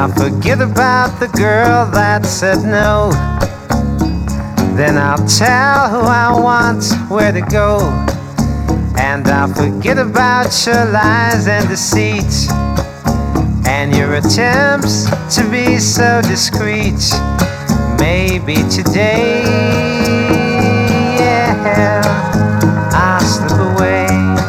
I'll forget about the girl that said no. Then I'll tell who I want where to go. And I'll forget about your lies and deceit, and your attempts to be so discreet. Maybe today, yeah, I'll slip away,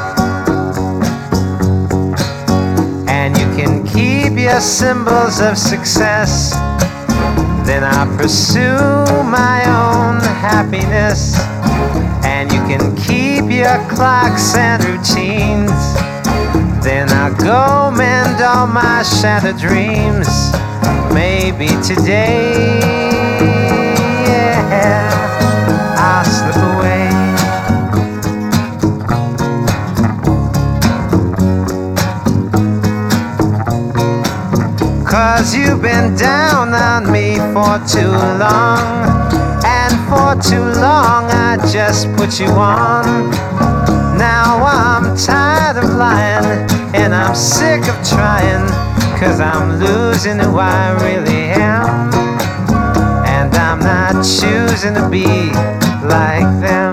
and you can keep your symbols of success. Then I'll pursue my own happiness, and you can keep your clocks and routines. Then I'll go mend all my shattered dreams. Maybe today, yeah, I'll slip away. Cause you've been down on me for too long, and for too long I just put you on. Now I'm tired of lying, and I'm sick of trying, cause I'm losing who I really am, and I'm not choosing to be like them.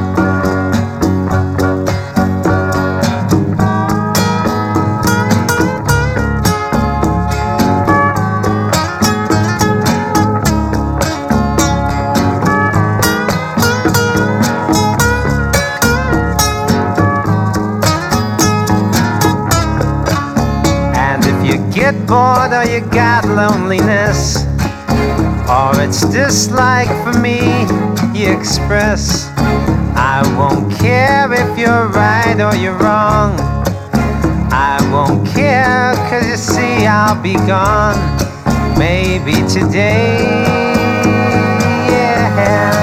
Get bored or you got loneliness, or it's dislike for me you express, I won't care if you're right or you're wrong. I won't care, cause you see I'll be gone. Maybe today, yeah,